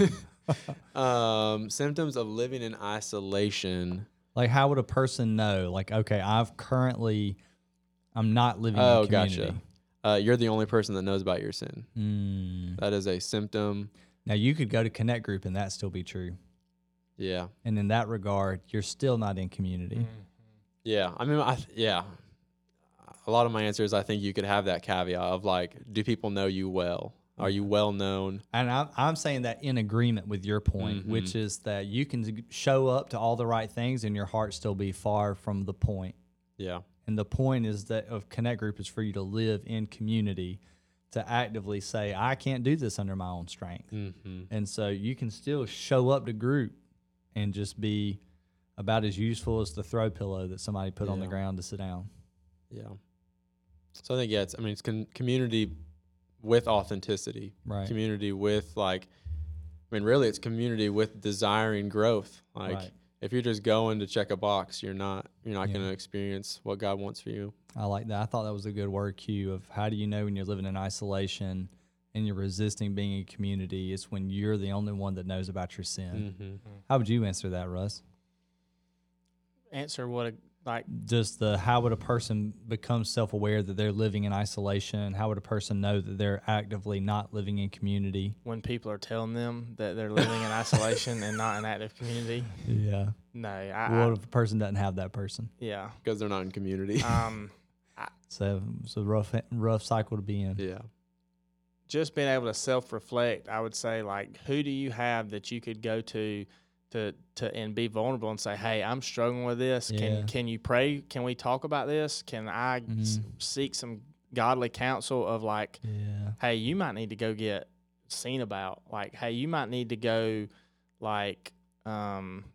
um, symptoms of living in isolation. Like, how would a person know? Like, okay, I've currently, I'm not living oh, in community. gotcha. Uh, you're the only person that knows about your sin. Mm. That is a symptom. Now, you could go to Connect Group and that still be true. Yeah. And in that regard, you're still not in community. Mm-hmm. Yeah. I mean, I yeah. A lot of my answers, I think you could have that caveat of like, do people know you well? Are you well known? And I'm, I'm saying that in agreement with your point, mm-hmm. which is that you can show up to all the right things and your heart still be far from the point. Yeah. And the point is that of Connect Group is for you to live in community, to actively say, I can't do this under my own strength. Mm-hmm. And so you can still show up to group and just be about as useful as the throw pillow that somebody put yeah. on the ground to sit down. Yeah. So I think, yeah, it's, I mean, it's con- community with authenticity, right? Community with like, I mean, really it's community with desiring growth. Like right. if you're just going to check a box, you're not, you're not yeah. going to experience what God wants for you. I like that. I thought that was a good word cue of how do you know when you're living in isolation and you're resisting being in community? It's when you're the only one that knows about your sin. Mm-hmm. How would you answer that, Russ? Answer what a, like just the how would a person become self-aware that they're living in isolation? How would a person know that they're actively not living in community? When people are telling them that they're living in isolation and not an active community. Yeah. No. I, What I, if a person doesn't have that person? Yeah. Because they're not in community. Um. I, so it's a rough, rough cycle to be in. Yeah. Just being able to self-reflect, I would say, like, who do you have that you could go to to to and be vulnerable and say, hey, I'm struggling with this. Yeah. Can can you pray? Can we talk about this? Can I Mhm. s- seek some godly counsel of like, Yeah. hey, you might need to go get seen about. Like, hey, you might need to go, like, um,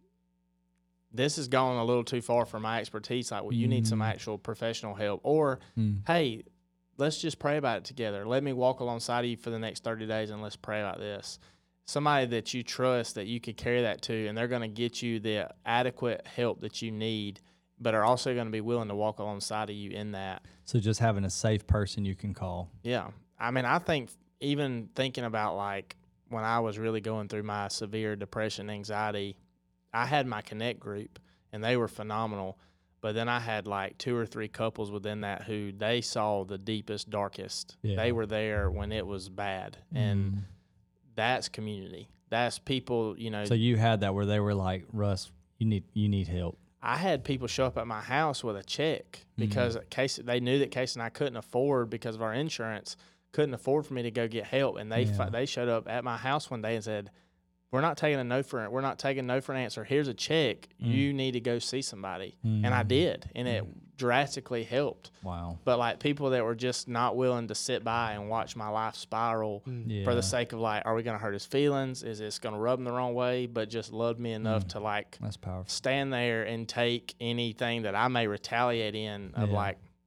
this has gone a little too far for my expertise. Like, well, you need some Mm. actual professional help. Or, Mm. hey, let's just pray about it together. Let me walk alongside of you for the next thirty days and let's pray about this. Somebody that you trust that you could carry that to, and they're going to get you the adequate help that you need, but are also going to be willing to walk alongside of you in that. So just having a safe person you can call. Yeah. I mean, I think even thinking about like when I was really going through my severe depression, anxiety, I had my Connect group and they were phenomenal. But then I had like two or three couples within that who they saw the deepest, darkest. Yeah. They were there when it was bad. And Mm. that's community. That's people, you know. So you had that where they were like, Russ, you need you need help. I had people show up at my house with a check because Mm. Casey, they knew that Casey and I couldn't afford, because of our insurance, couldn't afford for me to go get help. And they Yeah. fi- they showed up at my house one day and said, we're not taking a no for we're not taking no for an answer. Here's a check. Mm. You need to go see somebody. And I Mm. did, and it drastically helped. Wow. But like people that were just not willing to sit by and watch my life spiral Yeah. for the sake of like, are we going to hurt his feelings? Is this going to rub him the wrong way? But just loved me enough Mm. to like That's powerful. stand there and take anything that I may retaliate in of Yeah. like,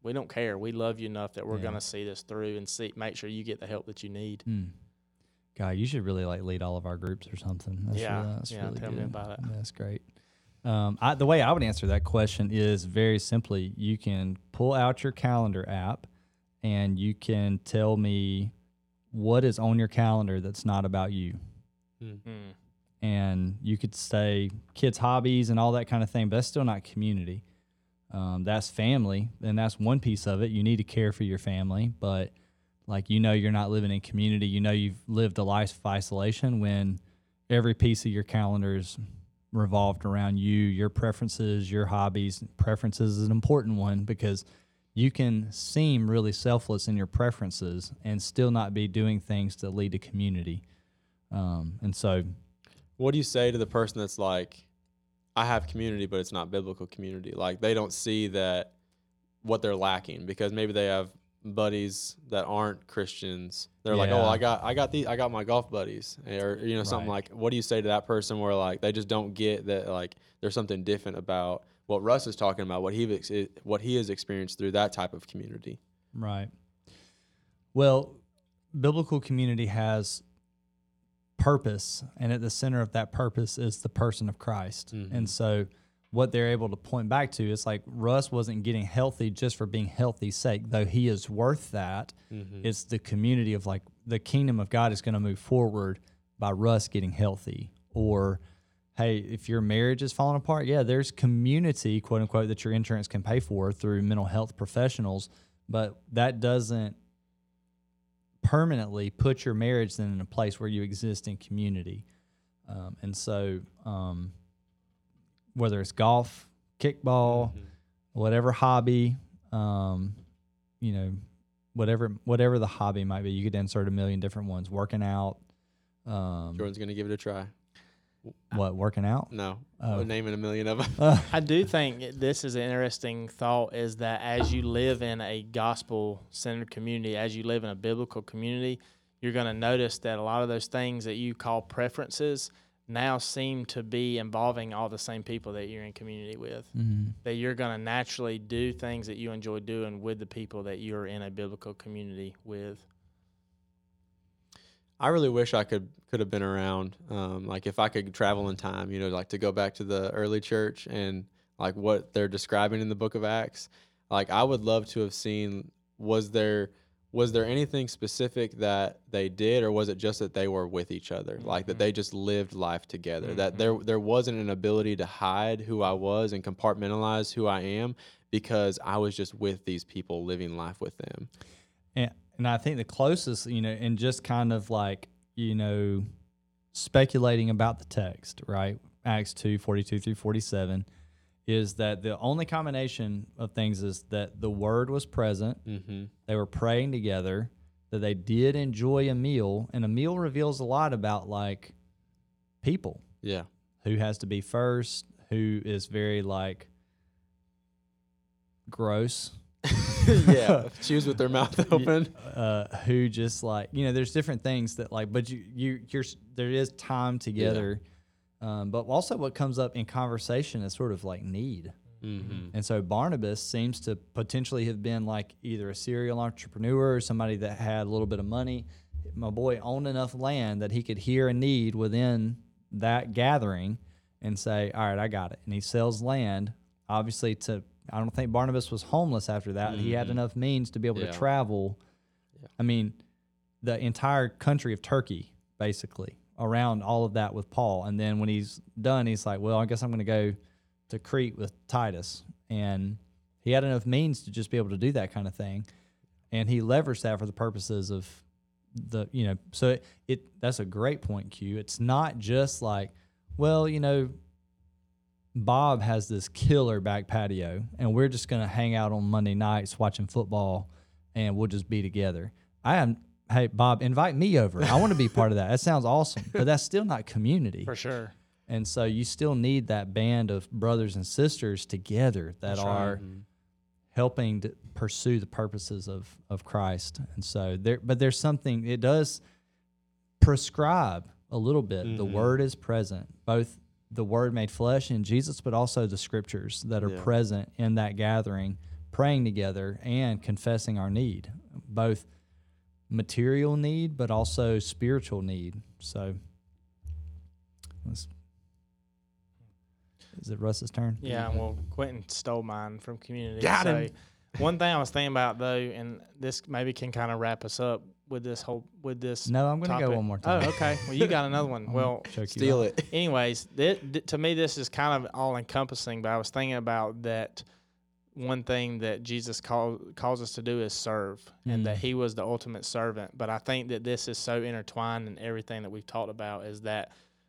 we don't care. We love you enough that we're Yeah. going to see this through and see make sure you get the help that you need. Mm. God, you should really like lead all of our groups or something. That's Yeah, really, that's yeah, really tell good. me about it. That's great. Um, I, the way I would answer that question is very simply: you can pull out your calendar app, and you can tell me what is on your calendar that's not about you. Mm. Mm. And you could say kids' hobbies and all that kind of thing, but that's still not community. Um, that's family, and that's one piece of it. You need to care for your family, but like, you know, you're not living in community. You know, you've lived a life of isolation when every piece of your calendar is revolved around you, your preferences, your hobbies. Preferences is an important one because you can seem really selfless in your preferences and still not be doing things that lead to community. Um, and so, What do you say to the person that's like, I have community, but it's not biblical community? Like, they don't see that what they're lacking because maybe they have buddies that aren't Christians. They're like, oh, Yeah. I got, I got the, I got my golf buddies, or you know, something Right. like. What do you say to that person where like they just don't get that like there's something different about what Russ is talking about, what he ex- what he has experienced through that type of community? right. Well, biblical community has purpose, and at the center of that purpose is the person of Christ. Mhm. And so what they're able to point back to is like Russ wasn't getting healthy just for being healthy's sake, though he is worth that. Mm-hmm. It's the community of like the kingdom of God is going to move forward by Russ getting healthy. Or, hey, if your marriage is falling apart, yeah, there's community, quote unquote, that your insurance can pay for through mental health professionals, but that doesn't permanently put your marriage then in a place where you exist in community. Um, and so, um, whether it's golf, kickball, Mhm. whatever hobby, um, you know, whatever whatever the hobby might be, you could insert a million different ones. Working out, um, Jordan's gonna give it a try. what working out? No, Oh. we're naming a million of them. Uh, I do think this is an interesting thought is that as you live in a gospel-centered community, as you live in a biblical community, you're going to notice that a lot of those things that you call preferences now seem to be involving all the same people that you're in community with. mhm. That you're going to naturally do things that you enjoy doing with the people that you're in a biblical community with. I really wish I could could have been around. Um, like if I could travel in time, you know, like to go back to the early church and like what they're describing in the book of Acts. Like I would love to have seen, was there was there anything specific that they did, or was it just that they were with each other? Like that they just lived life together. That there there wasn't an ability to hide who I was and compartmentalize who I am because I was just with these people living life with them. And and I think the closest, you know, and just kind of like, you know, speculating about the text, right? Acts two, forty-two through forty-seven, is that the only combination of things is that the word was present, Mm-hmm. they were praying together, that they did enjoy a meal, and a meal reveals a lot about like people, Yeah. who has to be first, who is very like gross. Yeah. Choose with their mouth open. Uh, who just like, you know, there's different things that like, but you you you're there is time together, um, but also what comes up in conversation is sort of like need. Mm-hmm. And so Barnabas seems to potentially have been like either a serial entrepreneur or somebody that had a little bit of money. My boy owned enough land that he could hear a need within that gathering and say, all right, I got it. And he sells land, obviously to, I don't think Barnabas was homeless after that. He had Mhm. enough means to be able Yeah. to travel. Yeah. I mean, the entire country of Turkey, basically, around all of that with Paul. And then when he's done, he's like, well, I guess I'm going to go to Crete with Titus. And he had enough means to just be able to do that kind of thing. And he leveraged that for the purposes of the, you know, so it, it that's a great point, Q. It's not just like, well, you know, Bob has this killer back patio and we're just going to hang out on Monday nights watching football and we'll just be together. I am, hey, Bob, invite me over. I want to be part of that. That sounds awesome. But that's still not community. For sure. And so you still need that band of brothers and sisters together that That's right. are Mm-hmm. helping to pursue the purposes of, of Christ. And so there, but there's something, it does prescribe a little bit. The Mhm. word is present, both the word made flesh in Jesus, but also the scriptures that are Yeah. present in that gathering praying together and confessing our need, both material need, but also spiritual need. So, let's, is it Russ's turn? Yeah, well, Quentin stole mine from community. Got so him. One thing I was thinking about though, and this maybe can kind of wrap us up with this whole with this. No, I'm going to go topic. one more time. Oh, okay. Well, you got another one. I'm Well, gonna choke you Steal out. it. anyways, th- th- to me, this is kind of all encompassing. But I was thinking about that. One thing that Jesus call, calls us to do is serve, and Mm. that He was the ultimate servant. But I think that this is so intertwined in everything that we've talked about, is that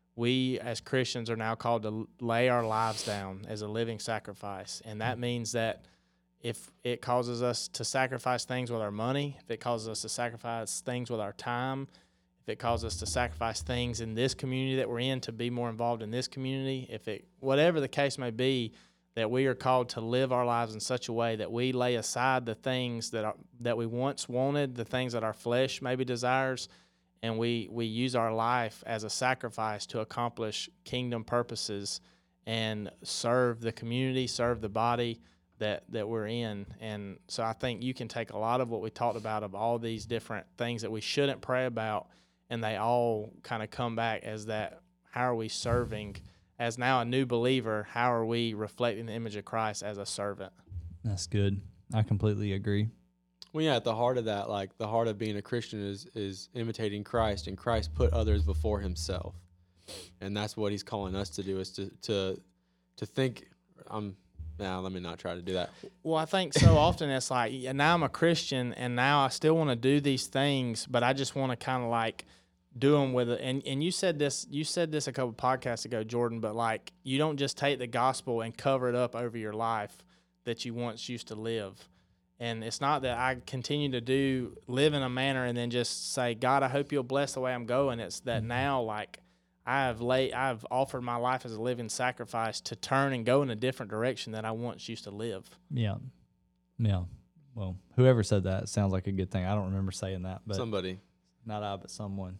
we as Christians are now called to lay our lives down as a living sacrifice. And that means that if it causes us to sacrifice things with our money, if it causes us to sacrifice things with our time, if it causes us to sacrifice things in this community that we're in to be more involved in this community, if it, whatever the case may be, that we are called to live our lives in such a way that we lay aside the things that are, that we once wanted, the things that our flesh maybe desires, and we, we use our life as a sacrifice to accomplish kingdom purposes and serve the community, serve the body that, that we're in. And so I think you can take a lot of what we talked about of all these different things that we shouldn't pray about, and they all kind of come back as that, how are we serving? As now a new believer, how are we reflecting the image of Christ as a servant? That's good. I completely agree. Well, yeah, at the heart of that, like the heart of being a Christian is is imitating Christ, and Christ put others before himself. And that's what he's calling us to do, is to to to think, um, now let me not try to do that. Well, I think so often it's like, yeah, now I'm a Christian, and now I still want to do these things, but I just want to kind of like do them with it. And, and you said this, you said this a couple podcasts ago, Jordan, but like, you don't just take the gospel and cover it up over your life that you once used to live. And it's not that I continue to do, live in a manner and then just say, God, I hope you'll bless the way I'm going. It's that now, like, I have laid, I've offered my life as a living sacrifice to turn and go in a different direction that I once used to live. Yeah. Yeah. Well, whoever said that sounds like a good thing. I don't remember saying that, but Somebody. not I, but someone.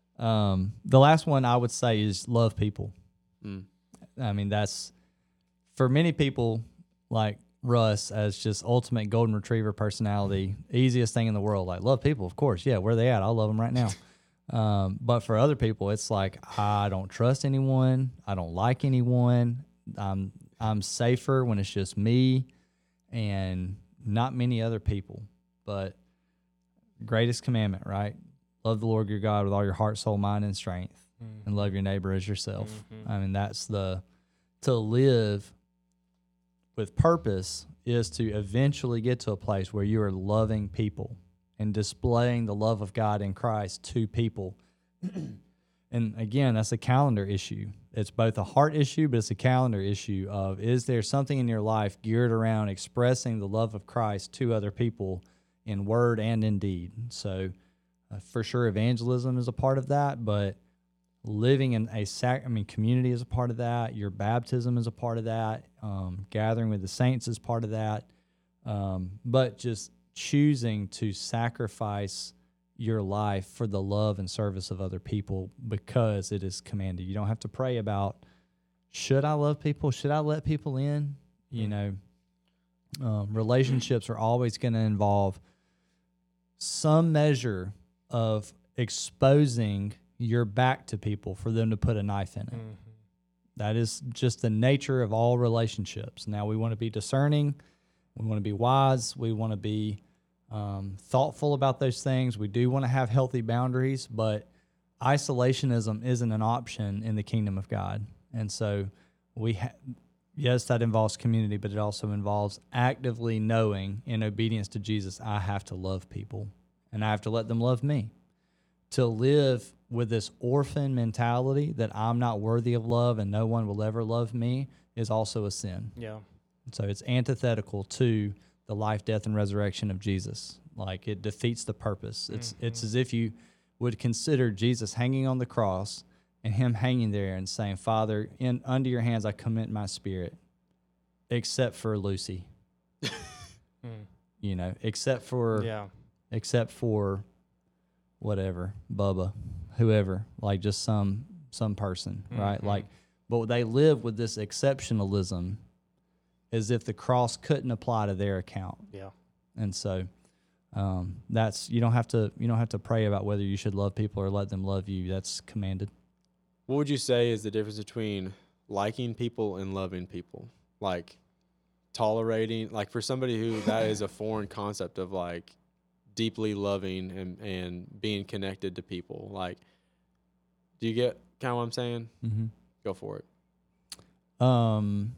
Um, the last one I would say is love people. Mm. I mean, that's for many people like Russ, as just ultimate golden retriever personality, easiest thing in the world. Like, love people, of course. Yeah, where they at? I'll love them right now. Um, but for other people, it's like, I don't trust anyone. I don't like anyone. I'm I'm safer when it's just me and not many other people. But greatest commandment, right? Love the Lord your God with all your heart, soul, mind, and strength, Mm-hmm. and love your neighbor as yourself. Mhm. I mean, that's the, to live with purpose is to eventually get to a place where you are loving people and displaying the love of God in Christ to people. And again, that's a calendar issue. It's both a heart issue, but it's a calendar issue of, is there something in your life geared around expressing the love of Christ to other people in word and in deed? So uh, for sure, evangelism is a part of that, but living in a sac- I mean, community is a part of that. Your baptism is a part of that. Um, gathering with the saints is part of that. Um, but just choosing to sacrifice your life for the love and service of other people because it is commanded. You don't have to pray about, should I love people? Should I let people in? You know, um, relationships are always going to involve some measure of exposing your back to people for them to put a knife in it. Mm-hmm. That is just the nature of all relationships. Now, we want to be discerning. We want to be wise. We want to be um, thoughtful about those things. We do want to have healthy boundaries, but isolationism isn't an option in the kingdom of God. And so we ha- yes, that involves community, but it also involves actively knowing in obedience to Jesus, I have to love people and I have to let them love me. To live with this orphan mentality that I'm not worthy of love and no one will ever love me is also a sin. Yeah. So it's antithetical to the life, death, and resurrection of Jesus. Like, it defeats the purpose. It's Mm-hmm. it's as if you would consider Jesus hanging on the cross and him hanging there and saying, Father, in under your hands I commit my spirit, except for Lucy. Mm. You know, except for Yeah. except for whatever, Bubba, whoever, like just some some person, right? Mhm. Like, but they live with this exceptionalism as if the cross couldn't apply to their account. Yeah. And so um, that's you don't have to you don't have to pray about whether you should love people or let them love you. That's commanded. What would you say is the difference between liking people and loving people? Like tolerating, like for somebody who that is a foreign concept of like deeply loving and, and being connected to people. Like, do you get kind of what I'm saying? Mm-hmm. Go for it. Um,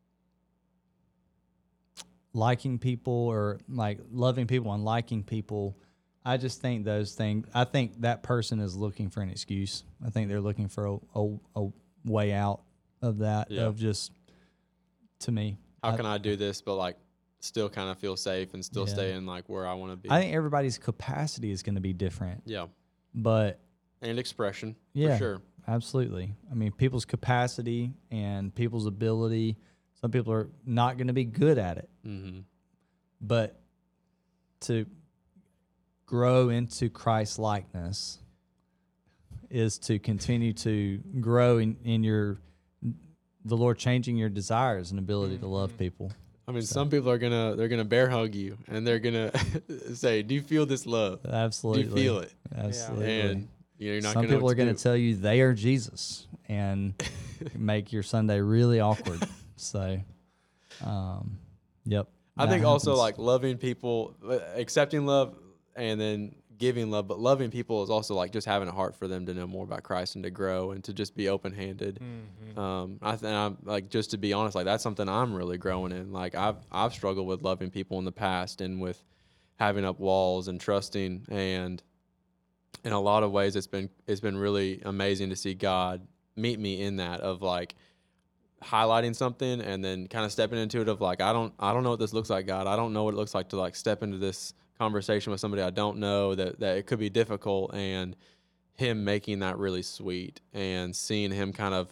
liking people or like loving people and liking people. I just think those things, I think that person is looking for an excuse. I think they're looking for a, a, a way out of that, Yeah. of just, to me. How I, can I do this, but like still kind of feel safe and still Yeah. stay in like where I want to be? I think everybody's capacity is going to be different, yeah. but And expression, yeah, for sure. absolutely. I mean, people's capacity and people's ability, some people are not going to be good at it, Mm-hmm. but to grow into Christ likeness is to continue to grow in, in your the Lord changing your desires and ability Mm-hmm. to love people. I mean, So- some people are gonna they're gonna bear hug you and they're gonna say, "Do you feel this love? Absolutely. Do you feel it?" Absolutely. And you know, you're not Some gonna know people what are going do. to tell you they are Jesus and make your Sunday really awkward. So, um, yep. I that think also happens. like loving people, uh, accepting love, and then giving love, but loving people is also like just having a heart for them to know more about Christ and to grow and to just be open handed. Mm-hmm. Um, I think I'm like, just to be honest, like that's something I'm really growing in. Like I've I've struggled with loving people in the past and with having up walls and trusting, and in a lot of ways it's been it's been really amazing to see God meet me in that, of like highlighting something and then kind of stepping into it of like I don't I don't know what this looks like, God. I don't know what it looks like to like step into this conversation with somebody I don't know, that that it could be difficult, and him making that really sweet and seeing him kind of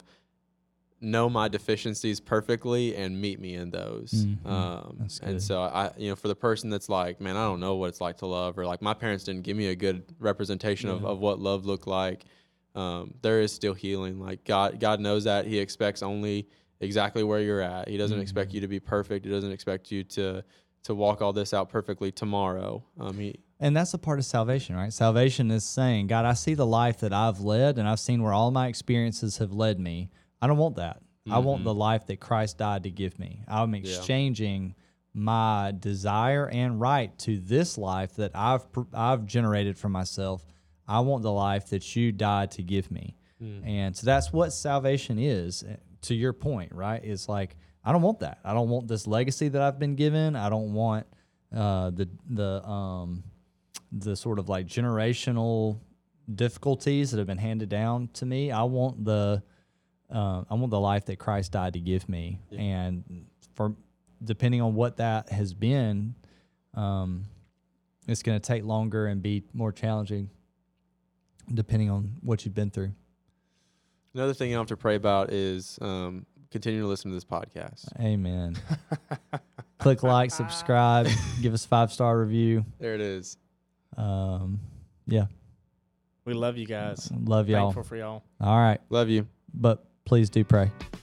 know my deficiencies perfectly and meet me in those. Mhm. Um, That's and good. so I, you know, for the person that's like, man, I don't know what it's like to love, or like my parents didn't give me a good representation of, Yeah. of what love looked like. Um, there is still healing. Like God, God knows that. He expects only exactly where you're at. He doesn't expect Mhm. you to be perfect. He doesn't expect you to, to walk all this out perfectly tomorrow. Um, he, And that's a part of salvation, right? Salvation is saying, God, I see the life that I've led and I've seen where all my experiences have led me. I don't want that. I want Mhm. the life that Christ died to give me. I'm exchanging my desire and right to this life that I've pr- I've generated for myself. I want the life that you died to give me. Mm. And so that's what salvation is, eh, to your point, right? It's like, I don't want that. I don't want this legacy that I've been given. I don't want uh, the the um, the sort of like generational difficulties that have been handed down to me. I want the uh, I want the life that Christ died to give me. Yeah. And for depending on what that has been, um, it's going to take longer and be more challenging depending on what you've been through. Another thing you have to pray about is um, continue to listen to this podcast. Amen. Click like, subscribe, give us a five-star review. There it is. Um, yeah, We love you guys. love y'all. Thankful for y'all. All right, Love you. but please do pray.